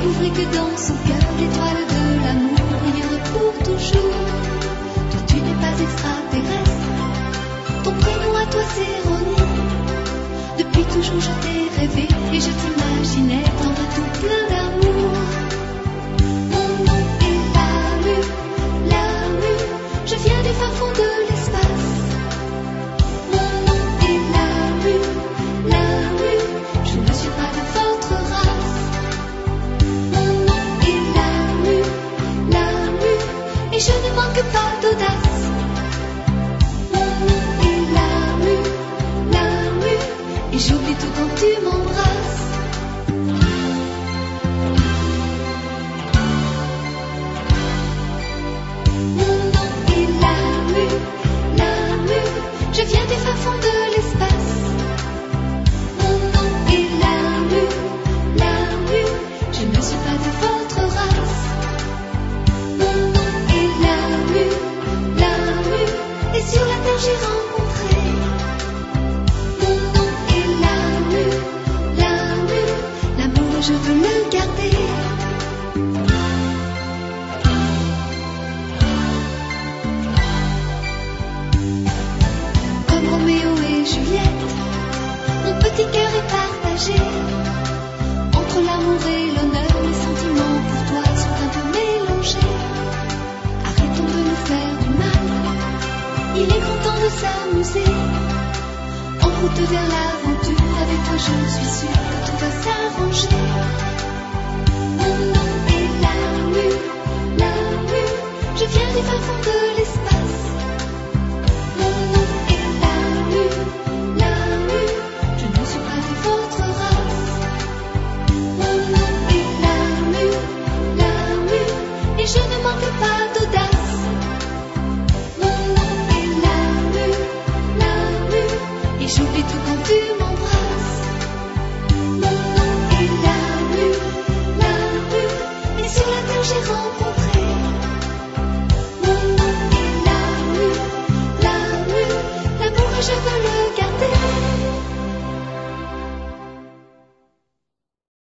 découvrit que dans son cœur, l'étoile de l'amour brillerait pour toujours. Toi, tu n'es pas extraterrestre, ton prénom à toi c'est Ronnie. Depuis toujours je t'ai rêvé et je t'imaginais dans un tout plein d'amour. Mon nom est Lamu, je viens du fin fond de l'espace. Mon nom est Lamu, je ne suis pas de votre race. Mon nom est Lamu, et je ne manque pas d'audace. Mon nom est Lamu, et j'oublie tout quand tu m'embrasses. Mon nom est Lamu, je viens du fin fond de l'espace. Mon nom est Lamu, je ne suis pas de votre race. Mon nom est Lamu, et sur la terre j'ai rencontré. Mon nom est Lamu, l'amour je veux le garder. Comme Roméo et Juliette, mon petit cœur est partagé. Entre l'amour et l'honneur, mes sentiments pour toi sont un peu mélangés. Arrêtons de nous faire du mal, il est grand temps de s'amuser. En route vers l'aventure, avec toi je suis sûre que tout va s'arranger. Mon nom est Lamu, je viens du fin fond de